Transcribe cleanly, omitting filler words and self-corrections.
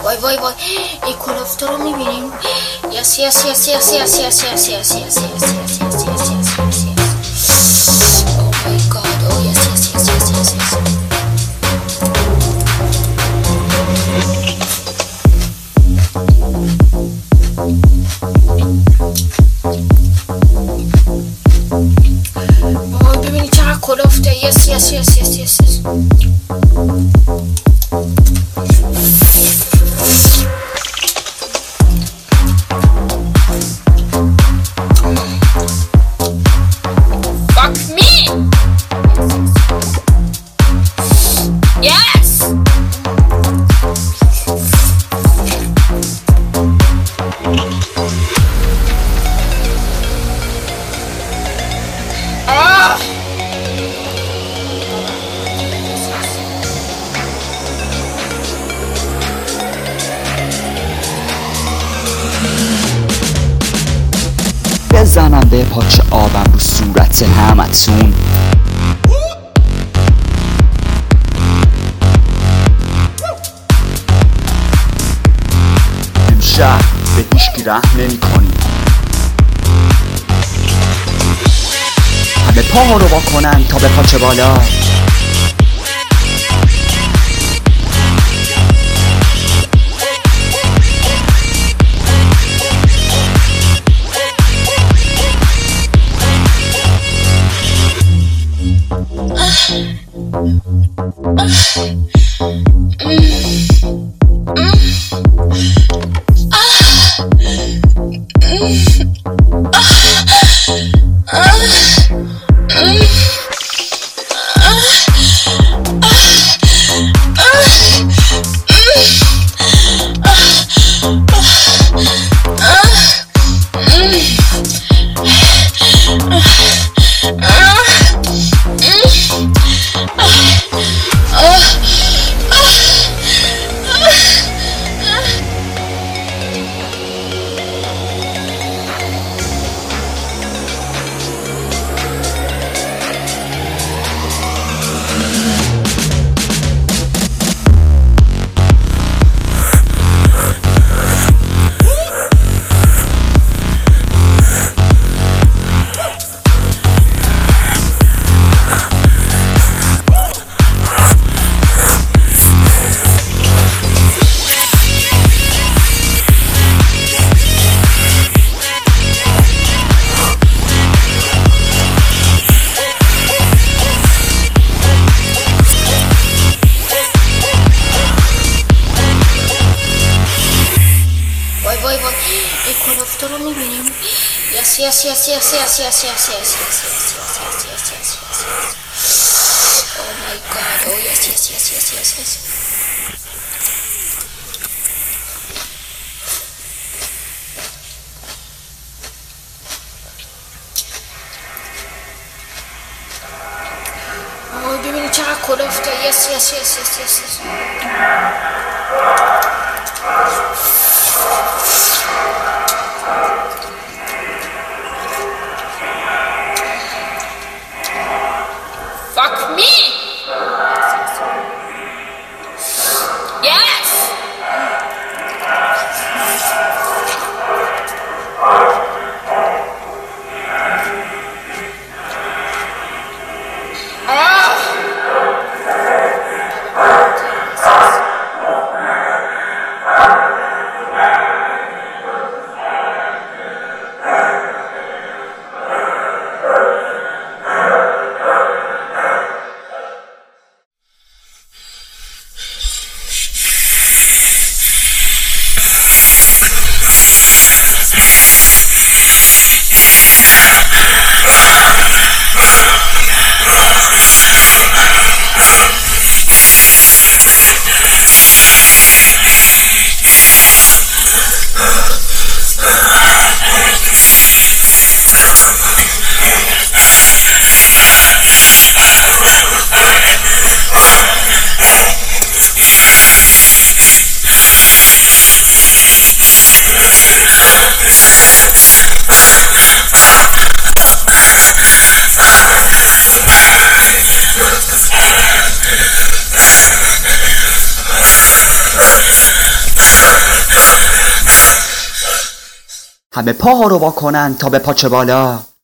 وای این کلافتا رو میبینیم. یس او مای گاد. او یس ببینید چقدر کلافته. یس Fuck me! Yes! بزنم به پاچه آبم رو صورت همتون. امشب به هیچکی رحم نمی کنیم. همه پاها رو واکنن تا به پاچه بالا. این کلافتا رو میبینیم. یس او مای گاد. او یس ببینید چقدر کلافته. یس Fuck me! Yes! Ah! همه پاها رو واکنن تا به پاچه بالا.